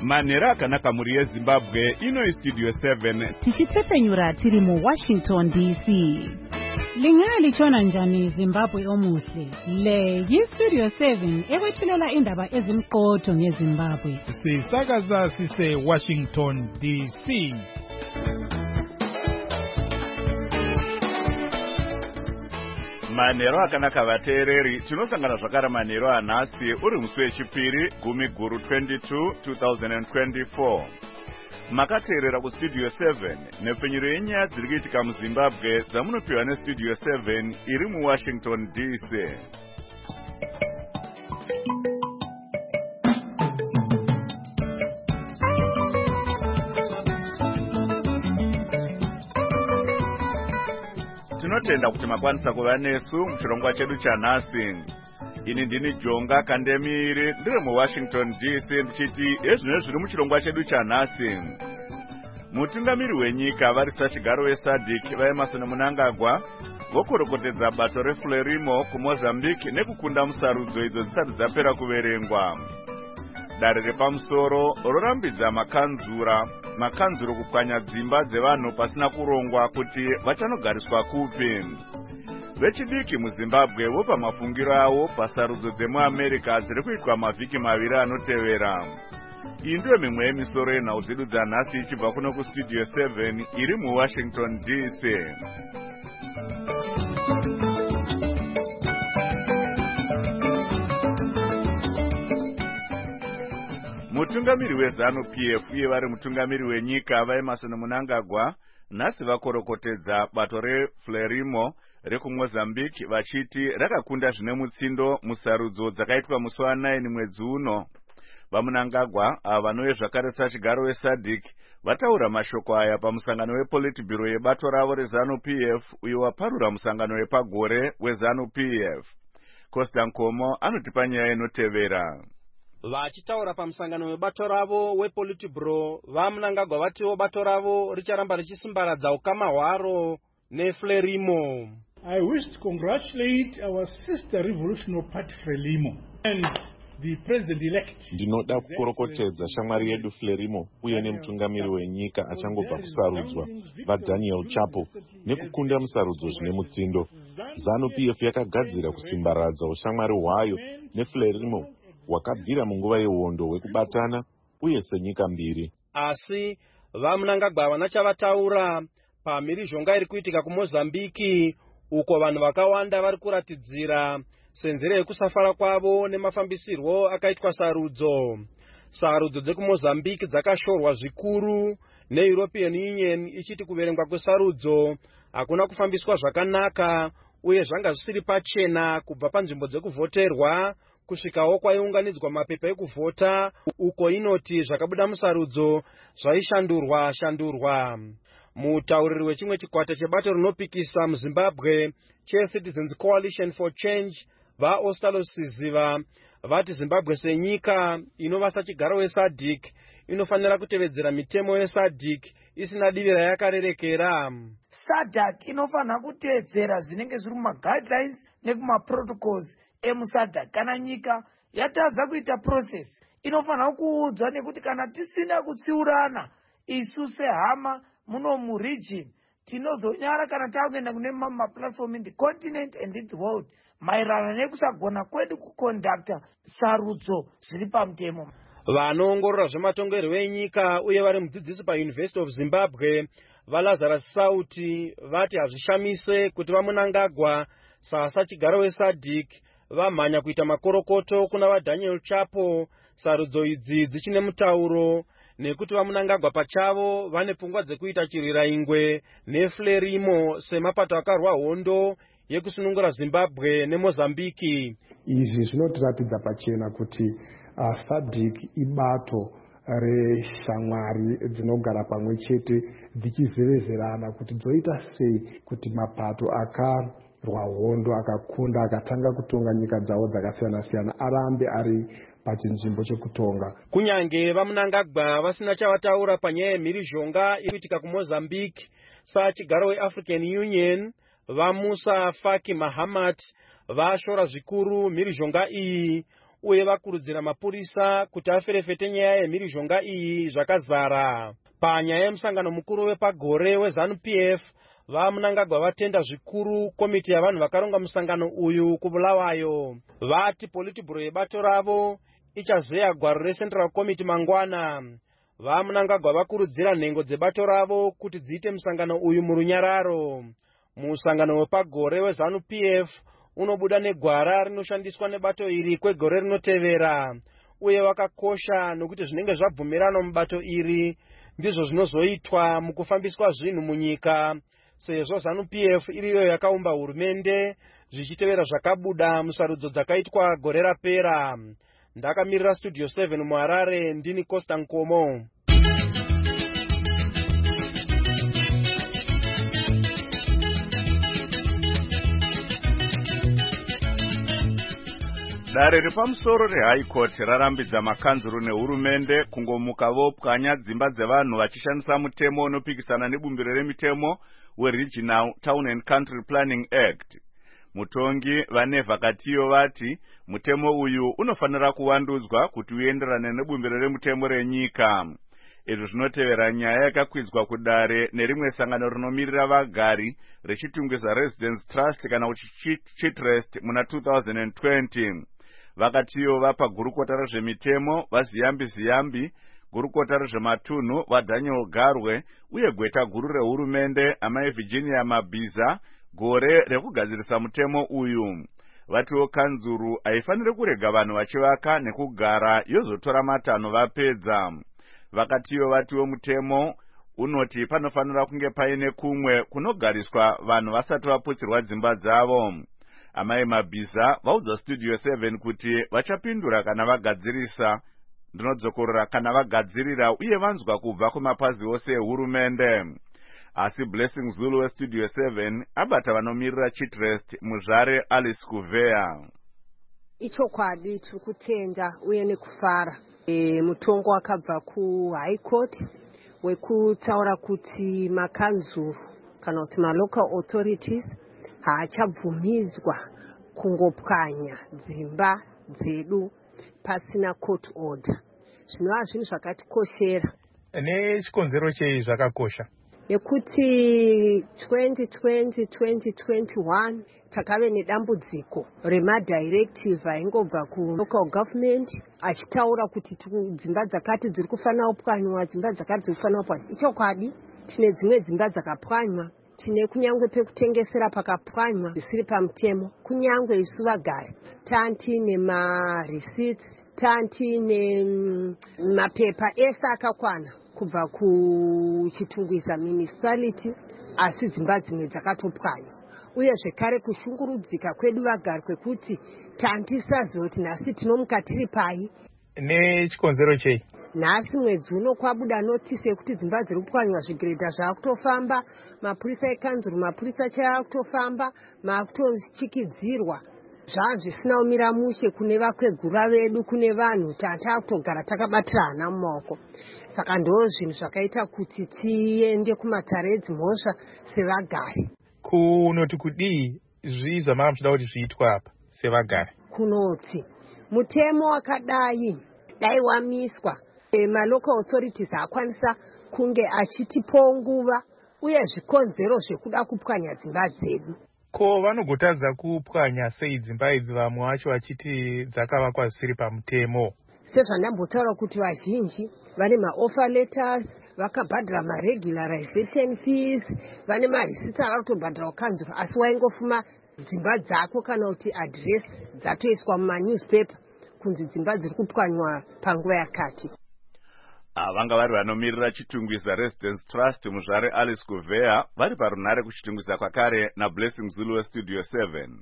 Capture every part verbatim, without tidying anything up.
manhero akanaka mhuri yezimbabwe. Ino istudio seven tichitsepenyura tiri muWashington D C. Lingaya lichona njani Zimbabwe omuhle? Le yistudio seven ekwethulela indaba ezimqotho ngeZimbabwe. Sisakaza sise Washington D C. manhero akanaka vateereri, tinosangana zvakare manhero anhasi uri musi wechipiri gumi guru twenty-two two thousand twenty-four. Makateerera kustudio seven nepfenyuro yenyaya dziri kuitika muZimbabwe dzamunopiwa nestudio seven iri muWashington D C. Tinotenda kuti makwanisa kuva nesu muchirongwa chedu chanhasi. Ini ndini Jonga Kandemiri ndiri muWashington D C ndichiti ezvino zviri muchirongwa chedu chanhasi. Mutungamiri wenyika varisa chigaro weSADC vaEmerson Mnangagwa vokorokotedza bato reFrelimo kuMozambique nekukunda musarudzo idzo dzisati dzapera kuverengwa. Dare repamusoro rorambidza makanzura makanzuro kupwanya dzimba dzevanhu pasina kurongwa kuti vachanogariswa kupi. Vechidiki muZimbabwe vopa mafungiro avo pasarudzo dzemuAmerica dziri kuitwa mavhiki maviri anotevera. Iyi ndiyo mimwe yemisoro yenhau dzedu dzanhasi ichibva kuno kustudio seven iri muWashington D C. Mutungamiri weZANU-P F uye vari mutungamiri wenyika vaEmerson Mnangagwa nhasi vakorokotedza bato reFrelimo rekuMozambique vachiti rakakunda zvine mutsindo musarudzo dzakaitwa musi wa9 mwedzi uno. VaMnangagwa ava vanove zvakare sachigaro weSADC vataura mashoko aya pamusangano wePolitburo yebato ravo reZANU-P F uyo waparura musangano wepagore weZANU-P F. Costa Nkomo anotipa nyaya inotevera. Vachitaura pamusangano webato ravo wePolitburo, vaMnangagwa vatiwo bato ravo richaramba richisimbaradza ukama hwaro neFrelimo. I wish to congratulate our sister revolutionary party Frelimo and the president-elect. Ndinoda kukorokotedza shamwari yedu Frelimo uye nemutungamiri wenyika achangobva kusarudzwa vaDaniel Chapo nekukunda musarudzo zvine mutsindo. ZANU-P F yakagadzira kusimbaradza ushamwari hwayo neFrelimo wakabvira munguva yehondo wekubatana uye senyika mbiri. Asi vaMnangagwa havana chavataura pamhirizhonga iri kuitika kuMozambique uko vanhu vakawanda vari kuratidzira senzero yekusafara kwavo nemafambisirwo akaitwa sarudzo. Sarudzo dzekuMozambique dzakashorwa zvikuru neEuropean Union ichiti kuverengwa kwesarudzo hakuna kufambiswa zvakanaka uye zvanga zvisiri pachena kubva panzvimbo dzekuvhoterwa kusvikawo kwaiunganidzwa mapepa ekuvhota uko inoti zvakabuda musarudzo zvaishandurwa shandurwa. Mutauriri wechimwe chikwata chebato rinopikisa muZimbabwe cheCitizens Coalition for Change vaOstalo Siziva vati Zimbabwe senyika inova sachigaro weSADC inofanira kutevedzera mitemo yeSADC isina divi rayakarerekera. SADC inofanira kutevedzera zvinenge zviri mumaguidelines nekumaprotocols emuSADC. Kana nyika yatadza kuita process inofanira kuudzwa nekuti kana tisina kutsiurana isu sehama muno muregion tinozonyara kana takuenda kune maplatform in the continent and in the world maererano nekusagona kwedu kuconducta sarudzo zviri pamutemo. Vanoongorora zvematongerwo enyika uye vari mudzidzisi paUniversity of Zimbabwe vaLazarus Sauti vati hazvishamise kuti vaMnangagwa sasachigaro weSADC vamhanya kuita makorokoto kuna vaDaniel Chapo sarudzo idzi dzichine mutauro nekuti vaMnangagwa pachavo vane pfungwa dzekuita chirwira ingwe neFrelimo semapato akarwa hondo yekusunungura Zimbabwe neMozambique. Izvi zvinotiratidza pachena kuti uh, SADC ibato reshamwari dzinogara pamwe chete dzichizevezerana kuti dzoita sei kuti mapato akarwa hondo akakunda akatanga kutonga nyika dzawo dzakasiyana siyana arambe ari pachinzvimbo chekutonga. Kunyange vaMnangagwa vasina chavataura panyaya yemhirizhonga ikuitika kuMozambique sachigaro weAfrican Union, vaMusa Faki Mahamat vashora zvikuru mhirizhonga iyi uye vakurudzira mapurisa kuti aferefete nyaya yemhirizhonga iyi zvakazara. Panyaya yemusangano mukuru wepagore weZANU P F, vaMnangagwa vatenda zvikuru komiti yavanhu vakaronga musangano uyu kuBulawayo. Vati politibhuro yebato ravo ichazeya gwaro reCentral Committee mangwana. VaMnangagwa vakurudzira nhengo dzebato ravo kuti dziite musangano uyu murunyararo. Musangano wepagore weZANU P F unobuda negwara rinoshandiswa nebato iri kwegore rinotevera, uye wakakosha nokuti zvinenge zvabvumirano mubato iri ndizvo zvinozoitwa mukufambiswa zvinhu munyika, sezvo ZANU P F iriyo yakaumba hurumende zvichitevera zvakabuda musarudzo dzakaitwa gore rapera. Ndakamirira Studio seven muHarare, ndini Costa Nkomo. Dare repamusoro reHigh Court rarambidza makanzuru nehurumende kungomuka vopwanya dzimba dzevanhu vachishandisa mutemo unopikisana nebumbiro remitemo weRegional Town and Country Planning Act. Mutongi Vaneva Katiyo vati mutemo uyu unofanira kuvandudzwa kuti uenderane nebumbiro remutemo renyika. Izvo zvinotevera nyaya yakakwidzwa kudare nerimwe sangano rinomirira vagari rechitungisa Residence Trust kana kuti Chitrust muna two thousand twenty. Vakatiyo vapa gurukota rezvemitemo vaZiyambi Ziyambi, gurukota rezvematunhu vaDaniel Garwe uye gweta guru rehurumende amai Virginia Mabhiza gore rekugadzirisa mutemo uyu. Vatiwo kanzuru haifanire kurega vanhu vachivaka nekugara yozotora matanho vapedza. Vakatiyo vatiwo mutemo unoti panofanira kunge paine kumwe kunogariswa vanhu vasati vaputsirwa dzimba dzavo. Amai Mabhiza vaudza Studio seven kuti vachapindura kana vagadzirisa ndinodzokorora kana vagadzirira uye vanzwa kubva kumapazi ose ehurumende. Asi Blessing Zulu weStudio seven abata vanomirira Chitrust muzvare Alice Kuvea. Ichokwadi tiri kutenda uye nekufara e, mutongo wakabva kuHigh Court wekutaura kuti makanzuru kana kuti malocal authorities haachabvumidzwa kungopwanya dzimba dzedu pasina court order. Zvinova zvinhu zvakatikoshera. Nechikonzero chei zvakakosha? Nekuti twenty twenty twenty twenty-one takave nedambudziko remadirective aingobva kulocal government achitaura kuti dzimba dzakati dziri kufanira kupwanywa, dzimba dzakati dziri kufanira kupwanywa. Ichokwadi tine dzimwe dzimba dzakapwanywa, tine kunyangwe pekutengesera pakapwanywa zvisiri pamutemo. Kunyangwe isu vagari tantine mareceipts, tantine mapepa ese akakwana kubva kuchitungwiza municipality, asi dzimba dzimwe dzakatopwanywa. Uye zvekare kushungurudzika kwedu vagari kwekuti tantisazoti nhasi tinomuka tiri pai. Nechikonzero chei? Nhasi mwedzi uno kwabuda notisi yekuti dzimba dziri kupwanywa zvigiredha zvakutofamba, mapurisa ekanzuru, mapurisa chakutofamba, makutochikidzirwa. Zvava zvisina umira mushe kune vakwegura vedu, kune vanhu tatakutogara takabatirana mumaoko. Saka ndo zvinhu zvakaita kuti tiende kumatare edzimhosva sevagari. Kunoti kudii zvii zvamava muchida kuti zviitwa apa sevagari? Kunoti mutemo wakadai dai wamiswa, e, malocal authorities haakwanisa kunge achitipo nguva uye zvikonzero zvekuda kupwanya dzimba dzedu. Ko vanogotadza kupwanya sei dzimba idzi vamwe vacho vachiti dzakavakwa zvisiri pamutemo? Sezvandambotaura kuti vazhinji vane maoffer letters, vakabhadhara maregularization fees, vane marisiti avakutobhadhara kukanzuru, asi waingofuma dzimba dzako kana kuti address dzatoiswa mumanewspaper kunzi dzimba dziri kupwanywa panguva yakati. Vanga vari vanomirira chitungwiza Residence Trust muzvare Alice Kuvea vari parunare kuchitungwiza kwakare naBlessing Zulu weStudio seven.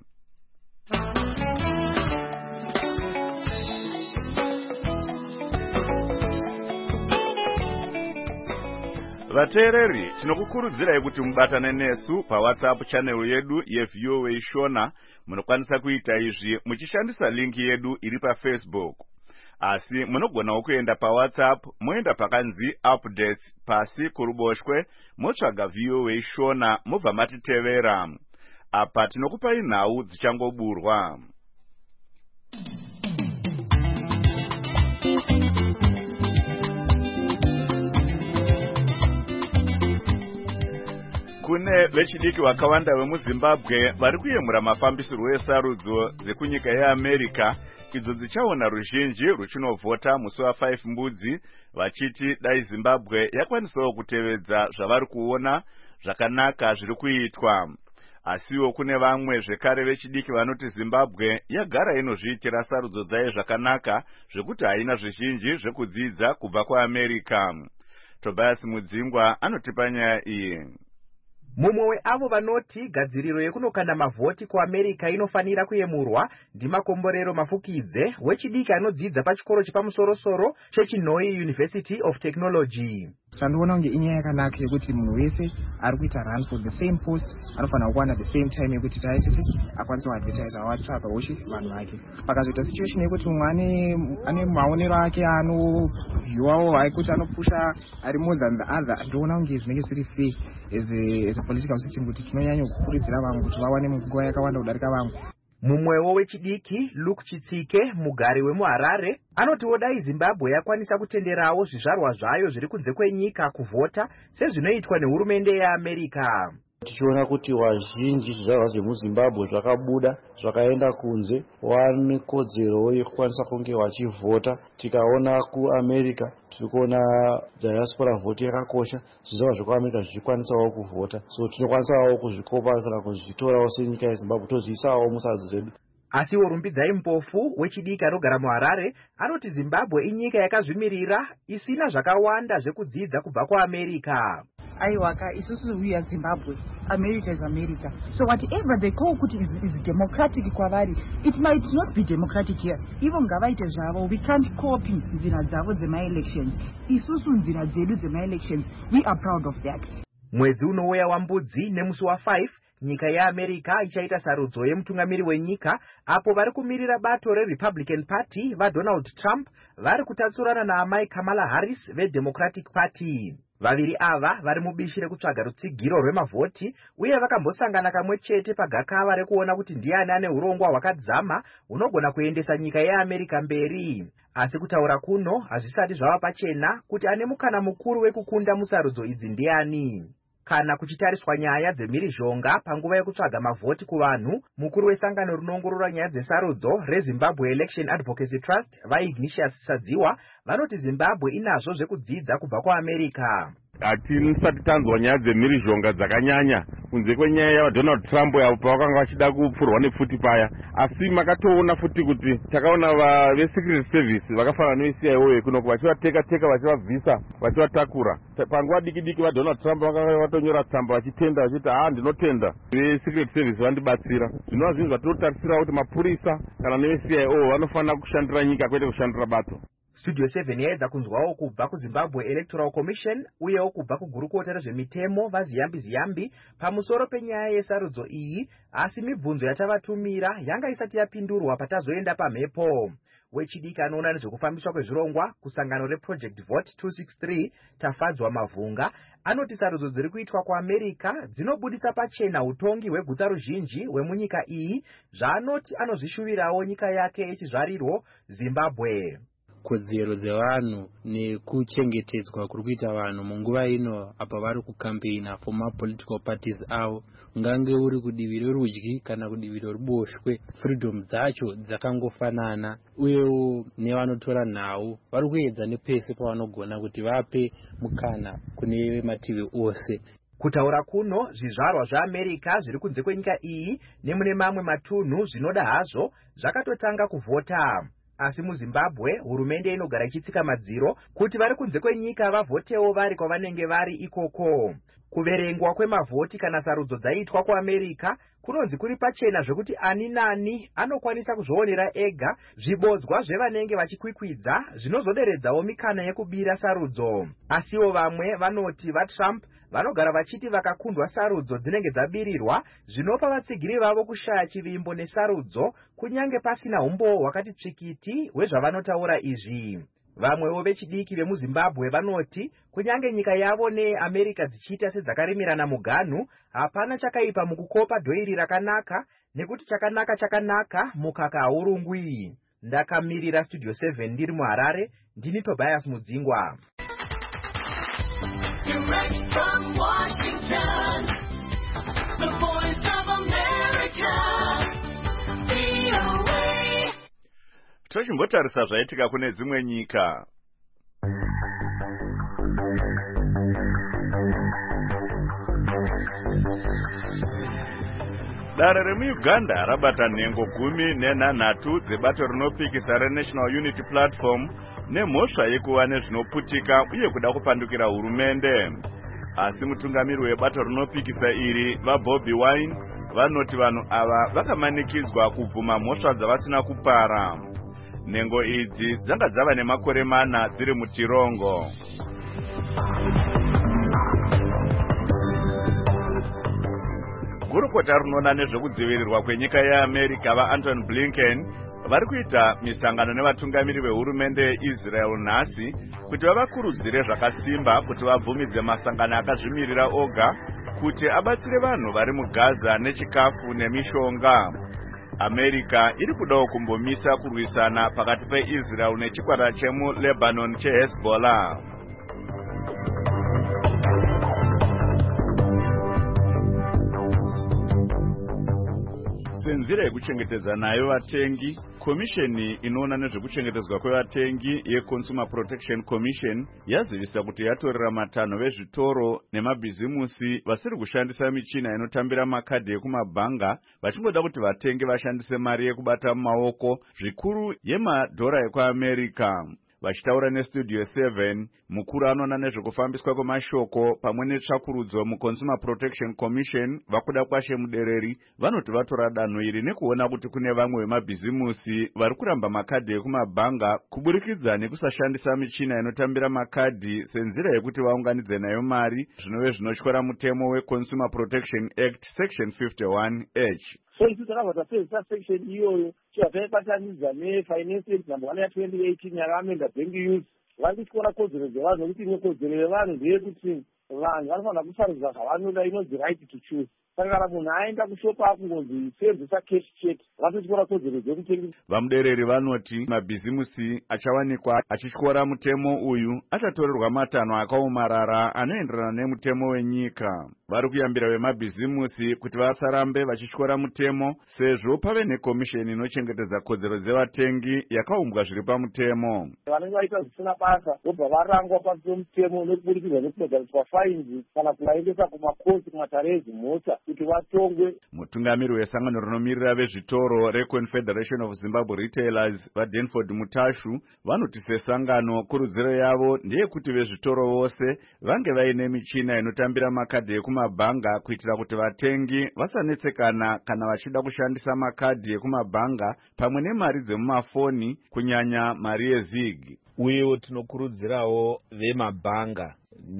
Vateereri, tinokukurudzirai kuti mubatane nesu paWhatsApp channel yedu yeV O A Shona. Munokwanisa kuita izvi muchishandisa link yedu iri paFacebook. Asi munogonawo kuenda paWhatsApp, moenda pakanzi updates pasi kuruboshwe, motsvaga V O A Shona mobva matitevera. Apa tinokupai nhau dzichangoburwa. Kune vechidiki vakawanda vemuZimbabwe vari kuyemura mafambisirwo esarudzo dzekunyika yeAmerica idzo dzichaona ruzhinji ruchinovhota musi wa five mbudzi vachiti dai Zimbabwe yakwanisawo kutevedza zvavari kuona zvakanaka zviri kuitwa. Asiwo kune vamwe zvekare vechidiki vanoti Zimbabwe yagara inozviitira sarudzo dzayo zvakanaka zvekuti haina zvizhinji zvekudzidza kubva kuAmerica. Tobias Mudzingwa anotipa nyaya iyi. Mumwe weavo vanoti gadziriro yekunokanda mavhoti kuAmerica inofanira kuyemurwa ndimakomborero Mafukidze wechidiki anodzidza pachikoro chepamusoro-soro cheChinoi University of Technology. Sandoona kunge inyaya yakanaka yekuti munhu wese ari kuita run for the same post anofanira kuwana the same time yekuti taisisi akwanise kuadvertise awatsvaga hoshi vanhu vake. Pakazoita situation yekuti mumwe ane maonero ake anovhiwawo haikuti anopusha ari more than the other, ndoona kunge zvinenge zviri fair as a, as a political system kuti tinonyanya kukurudzira vamwe kuti vawane nguva yakawanda kudarika vamwe. Mumwewo wechidiki Luke Chitsike, mugari wemuHarare, anotiwo dai Zimbabwe yakwanisa kutenderawo zvizvarwa zvayo zviri kunze kwenyika kuvhota sezvinoitwa nehurumende yeAmerica. Tichiona kuti wazhinji zvizvarwa zvemuZimbabwe zvakabuda zvakaenda kunze vane kodzero yekukwanisa kunge vachivhota. Tikaona kuAmerica tiri kuona diaspora vote yakakosha, zvizvarwa zvekuAmerica zvichikwanisawo kuvhota, so tinokwanisawo kuzvikopa kana kuzvitorawo senyika yeZimbabwe tozviisawo musarudzo dzedu. Asiwo Rumbidzai Mpofu wechidiki anogara muHarare anoti Zimbabwe inyika yakazvimirira isina zvakawanda zvekudzidza kubva kuAmerica. Aiwaka isusu we are Zimbabwe, America is America. So whatever they call kuti is, is democratic kwavari, it might not be democratic here. Even ngavaite zvavo, we can't copy nzira dzavo dzema-elections. Isusu nzira dzedu dzema-elections, we are proud of that. Mwedzi unouya wambudzi nemusi wa five, nyika yeAmerica ichaita sarudzo yemutungamiri wenyika, apo vari kumirira bato reRepublican Party vaDonald Trump vari kutatsurana naamai Kamala Harris veDemocratic Party. Vaviri ava vari mubishi rekutsvaga rutsigiro rwemavhoti uye vakambosangana kamwe chete pagakava rekuona kuti ndiani ane urongwa hwakadzama hunogona kuendesa nyika yeAmerica mberi. Asi kutaura kuno hazvisati zvava pachena kuti ane mukana mukuru wekukunda musarudzo idzi ndiani. Kana kuchitariswa nyaya dzemhirizhonga panguva yekutsvaga mavhoti kuvanhu, mukuru wesangano rinoongorora nyaya dzesarudzo reZimbabwe Election Advocacy Trust vaIgnatius Sadziwa vanoti Zimbabwe inazvo zvekudzidza kubva kuAmerica. Hatisati tanzwa nyaya dzemhirizhonga dzakanyanya kunze kwenyaya yaDonald Trump yavo pavakanga vachida kupfurwa nepfuti paya, asi makatoona futi kuti takaona veSecret Service vakafanana neveC I A kunoku vachivateka teka vachivabvisa vachivatakura. Panguva diki diki vaDonald Trump vakanga vatonyora tsamba vachitenda vachiti haa ndinotenda veSecret Service vandibatsira. Zvinova zvinhu zvatinotarisira kuti mapurisa kana neveC I A vanofanira kushandira nyika kwete kushandira bato. Studio seven yaedza kunzwawo kubva kuZimbabwe Electoral Commission uyewo kubva kugurukota rezvemitemo vaZiyambi Ziyambi pamusoro penyaya yesarudzo iyi, asi mibvunzo yatavatumira yanga isati yapindurwa patazoenda pamhepo. Wechidiki anoona nezvekufambiswa kwezvirongwa kusangano reProject Vote two sixty-three Tafadzwa Mavhunga anoti sarudzo dziri kuitwa kuAmerica dzinobudisa pachena utongi hwegutsa ruzhinji hwemunyika iyi, zvaanoti anozvishuvirawo nyika yake yechizvarirwo Zimbabwe. Kodzero dzevanhu nekuchengetedzwa kuri kuita vanhu munguva ino apa vari kukampeina for mapolitical parties avo, ngange uri kudivi rerudyi kana kudivi reruboshwe, freedom dzacho dzakangofanana, uyewo nevanotora nhau vari kuedza nepese pavanogona kuti vape mukana kune mativi ose. Kutaura kuno zvizvarwa zvaAmerica zviri kunze kwenyika iyi nemune mamwe matunhu zvinoda hazvo zvakatotanga kuvhota. Asi muZimbabwe hurumende inogara ichitsika madziro kuti vari kunze kwenyika vavhotewo vari kwavanenge vari ikoko. Kuverengwa kwemavhoti kana sarudzo dzaitwa kuAmerica kunonzi kuri pachena zvekuti ani nani anokwanisa kuzvionera ega zvibodzwa zvevanenge vachikwikwidza zvinozoderedzawo mikana yekubira sarudzo. Asiwo vamwe vanoti vaTrump vanogara vachiti vakakundwa sarudzo dzinenge dzabirirwa zvinopa vatsigiri vavo kushaya chivimbo nesarudzo kunyange pasina umbo hwakati tsvikiti hwezvavanotaura izvi. Vamwewo vechidiki vemuZimbabwe vanoti kunyange nyika yavo neAmerica dzichiita sedzakarimirana muganhu, hapana chakaipa mukukopa dhoiri rakanaka nekuti chakanaka chakanaka mukaka haurungwi. ndakamirira studio seven ndiri muHarare, ndini Tobias Mudzingwa. Direct from Washington, the voice of America, V O A. Tochimbotarisa zvaitika kune dzimwe nyika. Dare remuUganda rabata nhengo gumi nenhanhatu dzebato rinopikisa reNational Unity Platform nemhosva yekuva nezvinoputika uye kuda kupandukira hurumende. Asi mutungamiri webato rinopikisa iri vaBobby Wine vanoti vanhu ava vakamanikidzwa kubvuma mhosva dzavasina kupara. Nhengo idzi dzanga dzava nemakore mana dziri muchirongo. Gurukota rinoona nezvekudzivirirwa kwenyika yeAmerica vaAnton Blinken vari kuita misangano nevatungamiri vehurumende yeIsrael nhasi kuti vavakurudzire zvakasimba kuti vabvumidze masangano akazvimirira oga kuti abatsire vanhu vari muGaza nechikafu nemishonga. America iri kudawo kumbomisa kurwisana pakati peIsrael nechikwata chemuLebanon cheHezbollah. Senzira yekuchengetedza nayo vatengi, komisheni inoona nezvekuchengetedzwa kwevatengi yeConsumer Protection Commission yazivisa kuti yatorera matanho vezvitoro nemabhizimusi vasiri kushandisa michina inotambira makadhi ekumabhanga vachingoda kuti vatengi vashandise mari yekubata mumaoko zvikuru yemadhora ekuAmerica. Vachitaura neStudio seven, mukuru anoona nezvekufambiswa kwemashoko pamwe netsvakurudzo muConsumer Protection Commission vakuda kwashe mudereri vanoti vatora danho iri nekuona kuti kune vamwe vemabhizimusi vari kuramba makadhi ekumabhanga kuburikidza nekusashandisa michina inotambira makadhi senzira yekuti vaunganidze nayo mari zvinove zvinotyora mutemo weConsumer Protection Act section fifty-one H. So isu takabva tapedza section iyoyo chibva taibatanidza nefinance act number one ya twenty eighteen yakaamenda bank use vari kutyora kodzero dzevanhu nokuti imwe kodzero yevanhu ndeyekuti vanhu vanofanira kusarudza zvavanoda inonzi right to choose. Saka kana munhu aenda kushopa akungonzi senzesa cash check vatotyora kodzero dzekutengesa. Vamudereri vanoti mabhizimusi achawanikwa achityora mutemo uyu achatorerwa matanho akaomarara anoenderana nemutemo wenyika. Vari kuyambira vemabhizimusi kuti vasarambe vachityora mutemo sezvo pave nekomisheni inochengetedza kodzero dzevatengi yakaumbwa zviri pamutemo. Vanenge vaita zvisina basa vobva varangwa pasi pemutemo nekuburikidza nekubhadhariswa faini kana kuvaendesa kumakoti kumatare ezimhosva kuti vatongwe. Mutungamiri wesangano rinomirira vezvitoro reConfederation of Zimbabwe Retailers vaDenford Mutashu vanoti sesangano kurudziro yavo ndeyekuti vezvitoro vose vange vaine michina inotambira makadhi ekumabhanga kuitira kuti vatengi vasanetsekana kana vachida kushandisa makadhi ekumabhanga pamwe nemari dzemumafoni kunyanya mari yeZig. Uyewo tinokurudzirawo vemabhanga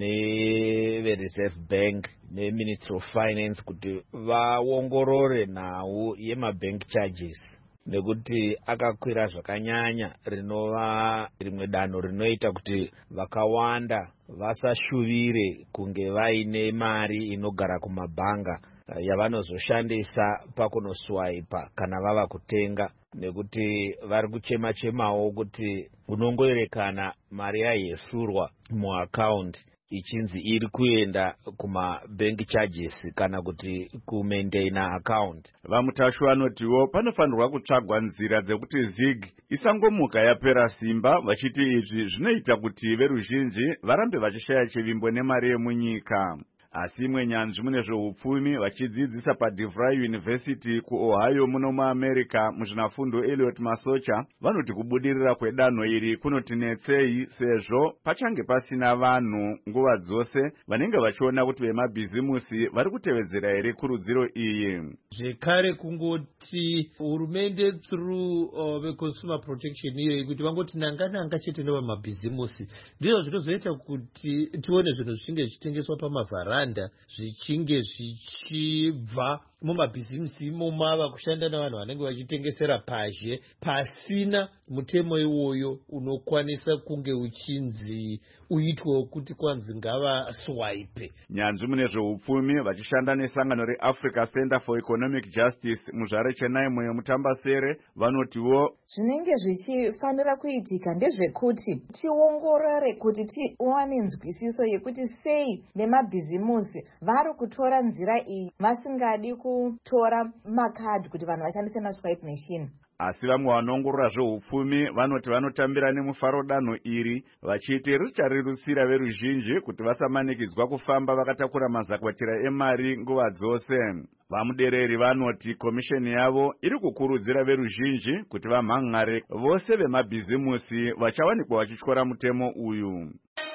nevereserve bank neministry of finance kuti vaongorore nhau yemabank charges nekuti akakwira zvakanyanya rinova rimwe danho rinoita kuti vakawanda vasashuvire kunge vaine mari inogara kumabhanga yavanozoshandisa pakunoswaipa kana vava kutenga nekuti vari kuchema chemawo kuti unongoerekana mari yayesurwa muaccount ichinzi iri kuenda kumabank charges kana kuti kumaintaina account. Vamutashu vanotiwo panofanirwa kutsvagwa nzira dzekuti Zig isangomuka yapera simba vachiti izvi zvinoita kuti veruzhinji varambe vachishaya chivimbo nemari yemunyika. Asi imwe nyanzvi mune zveupfumi vachidzidzisa paDeVry University kuOhio muno muAmerica muzvinafundo Elliot Masocha vanoti kubudirira kwedanho iri kunotinetsei sezvo pachange pasina vanhu nguva dzose vanenge vachiona kuti vemabhizimusi vari kutevedzera here kurudziro iyi. Zvekare kungoti hurumende through uh, veConsumer Protection iyoyi kuti vangoti nanga-nanga chete nevamabhizimusi ndizvo zvinozoita kuti tione zvinhu zvichinge zvichitengeswa pamavhara zvichinge zvichibva mumabhizimusi imomo ava kushanda navanhu vanenge vachitengesera pazhe pasina mutemo iwoyo unokwanisa kunge uchinzi uitwe kuti kwanzi ngava swipe. Nyanzvi mune zveupfumi vachishanda nesangano reAfrica Center for Economic Justice muzvare Chennai muyemutambasere vanotiwo zvinenge zvichifanira kuitika ndezvekuti tiongorore kuti tiwane nzwisiso yekuti sei nemabhizimusi vari kutora nzira iyi vasingadi kutora makadhi kuti vanhu vashandise maswipe machine. Asi vamwe vanoongorora zveupfumi vanoti vanotambira nemufaro danho iri vachiti richarerutsira veruzhinji kuti vasamanikidzwa kufamba vakatakura mazakwatira emari nguva dzose. Vamudereri vanoti komisheni yavo iri kukurudzira veruzhinji kuti vamhan'are vose vemabhizimusi vachawanikwa vachityora mutemo uyu.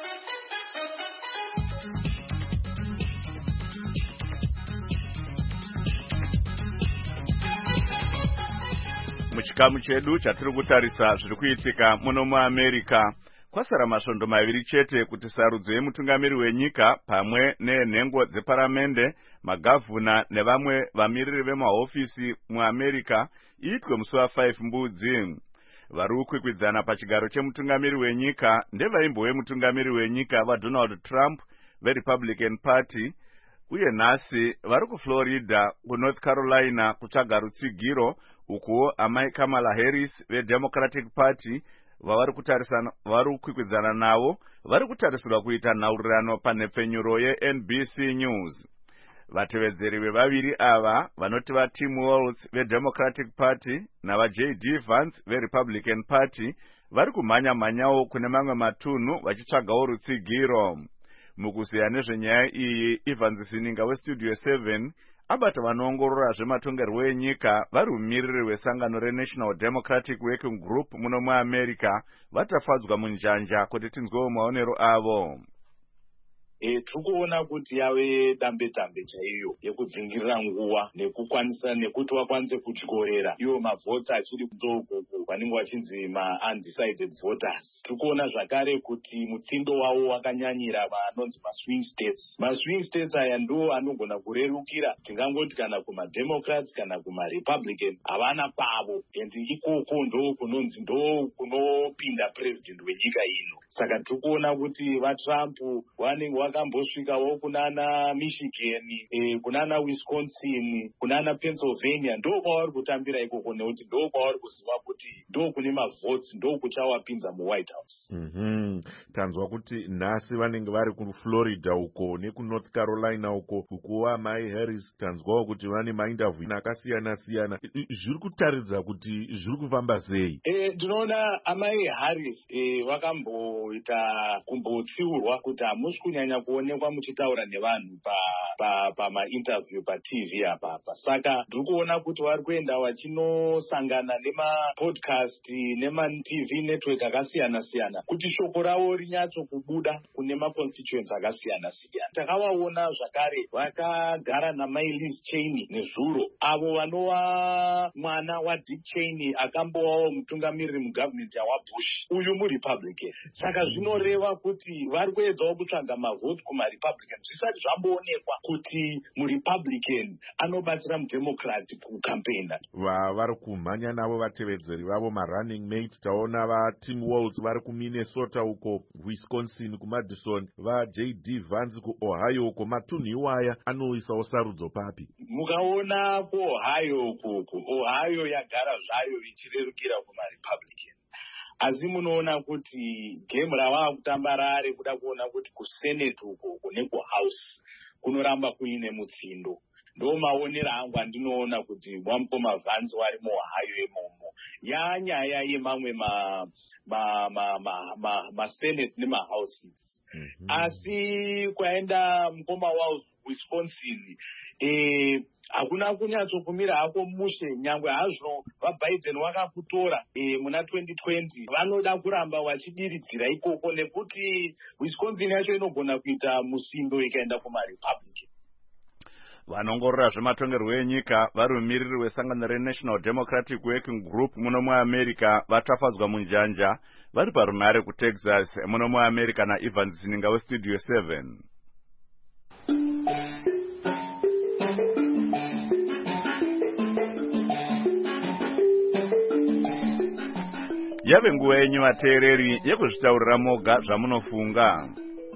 Muchikamu chedu chatiri kutarisa zviri kuitika muno muAmerica, kwasara masvondo maviri chete kuti sarudzo yemutungamiri wenyika pamwe nenhengo dzeparamende, magavhuna nevamwe vamiriri vemahofisi muAmerica iitwe musi wa5 mbudzi. Vari kukwikwidzana pachigaro chemutungamiri wenyika ndevaimbo wemutungamiri wenyika vaDonald Trump veRepublican Party, uye nhasi vari kuFlorida kuNorth Carolina kutsvaga rutsigiro uko amai Kamala Harris veDemocratic Party vavari kutarisana vari kukwikwidzana navo vari kutarisirwa kuita nhaurirano panhepfenyuro yeN B C News. Vatevedzeri vevaviri ava vanoti vaTim Walz veDemocratic Party navaJ D Vance veRepublican Party vari kumhanya mhanyawo kune mamwe matunhu vachitsvagawo rutsigiro. Mukuziya nezvenyaya iyi, Evans Sininga weStudio seven abata vanoongorora zvematongerwo enyika vari mumiriri wesangano reNational Democratic Working Group muno muAmerica vatafadzwa munjanja kuti tinzwewo maonero avo. E, tikuona kuti yave dambe-dambe chaiyo yekudzingirira nguva nekukwanisa nekuti vakwanise kutyorera iwo mavhoti achiri kudoko vanenge vachinzi ma-undecided voters. Tikuona zvakare kuti mutsindo wavo wakanyanyira vanonzi maswing states. Maswing states aya ndo anogona kurerukira tingangoti kana kumademocrats kana kumarepublican havana kwavo, and ikoko ndo kunonzi ndo kunopinda president wenyika ino. Saka tikuona kuti vaTrump vanenge vakambosvikawo kunana Michigan, eh, kunana Wisconsin, kunana Pennsylvania, ndo kwavari kutambira ikoko nekuti ndo kwavari kuziva kuti ndo kune mavhotes, ndo kuchawapinza muWhite House. Mhm. Tanzwa kuti nhasi vanenge vari kuFlorida uko nekuNorth Carolina uko ukuwa amai Harris tanzwawo kuti vane maindavhu akasiyana siyana. Zviri kutaridza kuti zviri kufamba sei? Eh, ndinoona amai Harris eh, vakamboita kumbotsiurwa kuti hamusi kunyanya kuonekwa muchitaura nevanhu pa pa pamainterview paT V apapa. Saka ndiri kuona kuti vari kuenda vachinosangana nemapodcast nemaT V network akasiyana siyana kuti shoko ravo rinyatso kubuda kune maconstituents akasiyana siyana. Takavaona zvakare vakagara namai Liz Cheney nezuro, avo vanova mwana waDick Cheney akambovawo mutungamiriri mugovernment yawaBush, uyu muRepublican. Saka zvinoreva kuti vari kuedzawo kutsvaga mavhoti kumaRepublican zvisati zvamboonekwa kuti muRepublican anobatsira muDemocrat kukampena. Va vari kumhanya navo vatevedzeri vavo marunning mate. Taona vaTim Walz vari kuMinnesota uko, Wisconsin kuMadison, vaJ D Vance kuOhio uko. Matunhu iwaya anoisawo sarudzo papi? Mukaona kuOhio ukoko, Ohio yagara zvayo ichirerukira kumaRepublican. Asi munoona kuti game rava kutamba rari kuda kuona kuti kuSenate uko kune kuHouse kunoramba kuine mutsindo. Ndo maonero angu andinoona kuti Mwamukoma Vance wari muOhio imomo yanyaya yemamwe ma ma ma ma ma, ma Senate nemahouses. Mm-hmm. Asi kwaenda mukoma wavo Wisconsin, eh hakuna kunyatso kumira hako mushe nyangwe hazvo vaBiden vakakutora e, muna twenty twenty vanoda kuramba vachidiridzira ikoko nekuti Wisconsin yacho inogona kuita musindo ikaenda kumaRepublican. Vanongorora zvematongerwo enyika vari mumiriri wesangano reNational Democratic Working Group muno muAmerica vatafadzwa munjanja vari parunhare kuTexas muno muAmerica naEvans Sininga weStudio seven. yave nguva yenyu vateereri yekuzvitaurira moga zvamunofunga.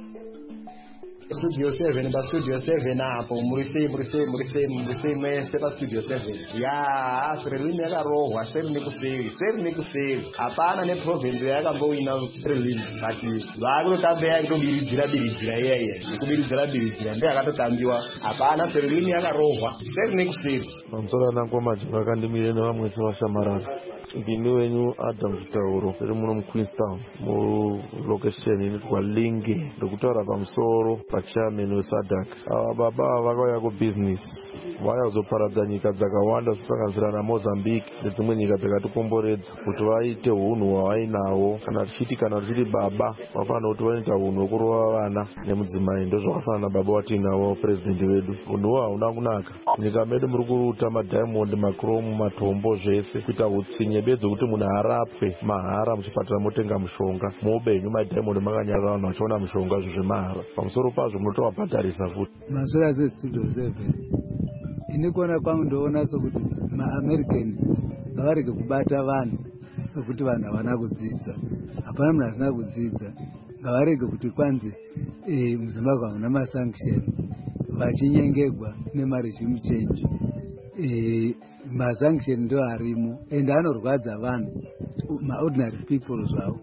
Studio seven ba Studio seven apo muri sei muri sei muri sei muri sei mese ba Studio seven ya Frelimo yakarohwa seri nekuseri seri nekuseri hapana ne province yakambowina Frelimo but vakutotambe yakutobiridzira biridzira yeye nekubiridzira biridzira ndiye akatotambiwa hapana Frelimo yakarohwa seri nekuseri. Pamusoro nangu majinga akandimire nevamwese vashamarara. Ndini wenyu Adam Chitauro tiri muno muQueenstown mulokesheni inotwa Linge ndokutaura pamusoro pachairman weSADC. Ava baba vakauya kubusiness vaya kuzoparadza nyika dzakawanda kusanganisira naMozambique nedzimwe nyika dzakatikomboredza kuti vaite hunhu hwavainahwo. Kana tichiti kana tichiti baba vafanira kuti vanoita hunhu hwekurova vana nemudzimai, ndozvakafanana nababa watiinawo president vedu. Hunhuwo hauna kunaka. Nyika medu muri kuruta madiamond, machrome, matombo zvese kuita utsinye bedzi kuti munhu arapwe mahara muchipatara motenga mushonga muupenyu madiamond makanyarara vanhu vachiona mushonga zvezvemahara. Pamusoro pazvo munotovabhadharisa futi. Masora sestudio seven ini kuona kwangu ndoona sokuti maamerican ngavarege kubata vanhu sokuti vanhu havana kudzidza. Hapana munhu asina kudzidza. Ngavarege kuti kwanzi e, muzimbabwe hamuna masanction vachinyengegwa nemarejime change. E, masanction ndo harimo ende anorwadza vanhu maordinary people zvavo.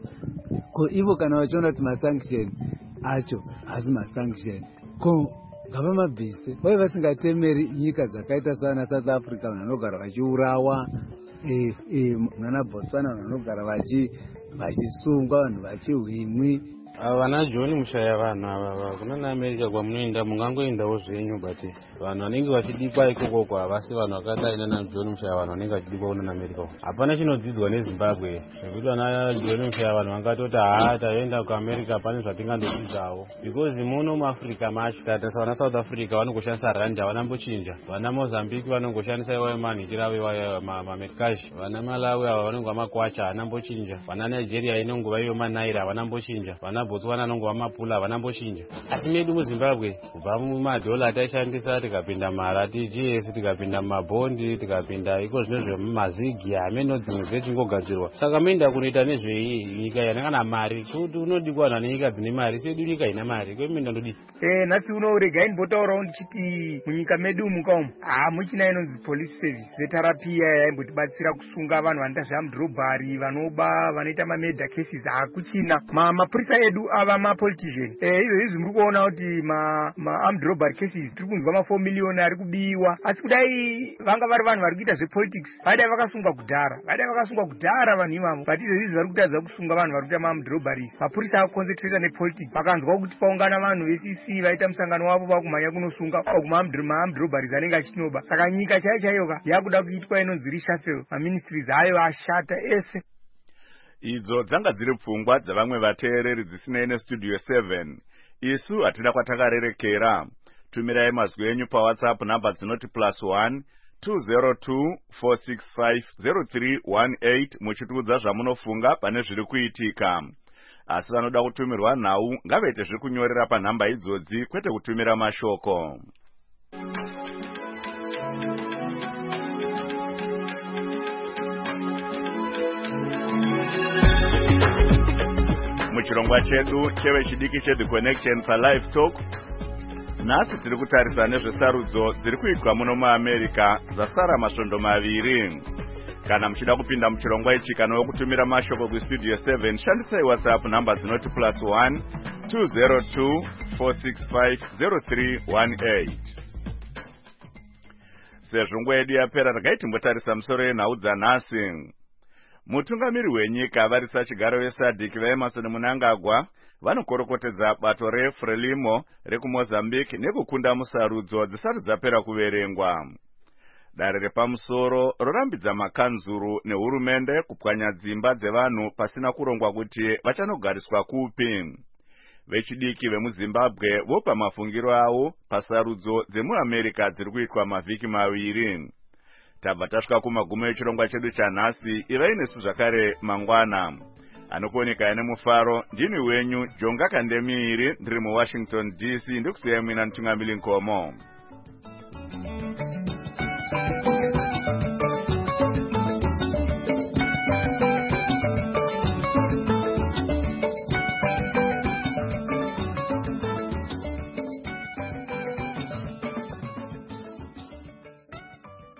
Ko ivo kana vachiona kuti masanction acho hasi masanction ko ngava mabvise vai vasingatemeri nyika dzakaita sana South Africa vanhu vanogara vachiurawa, e, e, nana Botswana vanhu vanogara vachisungwa vanhu vachihwimwi. Vana John mushaya vanhu ava kunana America kwamunoenda mungangoendawo zvenyu but vanhu vanenge vachidikwa ikoko havasi vanhu vakadai nana John mushaya vanhu vanenge vachidikwa kunana America. Hapana chinodzidzwa neZimbabwe zvekuti vana John mushaya vanhu vangatoti haa taenda kuAmerica pane zvatingandodzidzawo because muno muAfrica macho tatarisa vana South Africa vanongoshandisa rand havanambochinja. Vana Mozambique vanongoshandisa iwayo manhikira iwayo mametcash. Vana Malawi ava vanongova makwacha havanambochinja. Vana Nigeria inongova iyo manaira havanambochinja. Vana Botswana nongova mapula havanambochinja. Asi medu muZimbabwe kubva mumadhola ataishandisa tikapinda mara T G S tikapinda mabhondi tikapinda iko zvino zvemazigi ameno dzimwe dzechingogadzirwa. Saka meenda kunoita nezvei nyika yana kana mari kuti unodikwa vanhu nenyika dzine mari sedu nyika ina mari kwemenda ndodi. Eh nhasi uno regai ndimbotaurawo ndichiti munyika medu muka umu hamuchina inonzi police service vetarapia yaimbotibatsira kusunga vanhu vanoita zvamudhorobhari vanoba vanoita mamurder cases hakuchina. Mapurisa edu ava mapolitician. Eh izvo muri kuona kuti ma-armed robbery cases tiri kunzwa ma four million ari kubiwa. Asi kudai vanga vari vanhu vari kuita zvepolitics vadai vakasungwa kudhara vadai vakasungwa kudhara vanhu ivavo. But izvozvi vari kutadza kusunga vanhu vari kuita ma-armed robberies. Mapurisa akuconcentrata nepolitics. Vakanzwa kuti paungana vanhu ve-C C vaita musangano wavo vakumhanya kunosunga ma-armed robberies anenge achinoba. Saka nyika chaiyo chaiyoka yakuda kuitwa inonzi reshuffle. Maministries ayo ashata ese. Idzo dzanga dziri pfungwa dzavamwe vateereri dzisinei neStudio seven. Isu hatina kwatakarerekera. Tumirai mazwi enyu paWhatsApp namba dzinoti plus one two zero two four six five zero three one eight muchitiudza zvamunofunga pane zviri kuitika. Asi vanoda kutumirwa nhau ngavaite zviri kunyorera panhamba idzodzi kwete kutumira mashoko. Muchirongwa chedu chevechidiki cheThe Connection paLive Talk nhasi tiri kutarisa nezvesarudzo dziri kuitwa muno muAmerica dzasara masvondo maviri. Kana muchida kupinda muchirongwa ichi kana wokutumira mashoko kuStudio seven shandisai WhatsApp namba dzinoti plus one two zero two four six five zero three one eight. Sezvo nguva yedu yapera regai timbotarisa musoro yenhau dzanhasi. Mutungamiri wenyika varisa chigaro veSADC vaEmmerson Mnangagwa vanokorokotedza bato reFrelimo rekuMozambique nekukunda musarudzo dzisati dzapera kuverengwa. Dare repamusoro rorambidza makanzuru nehurumende kupwanya dzimba dzevanhu pasina kurongwa kuti vachanogariswa kupi. Vechidiki vemuZimbabwe vopa mafungiro avo pasarudzo dzemuAmerica dziri kuitwa mavhiki maviri. Tabva tasvika kumagumo echirongwa chedu chanhasi. Ivai nesu zvakare mangwana. Anokuoneka nemufaro ndini wenyu Jonga Kandemiri ndiri muWashington D C ndikusiyai mwina Mtungamiri Nkomo.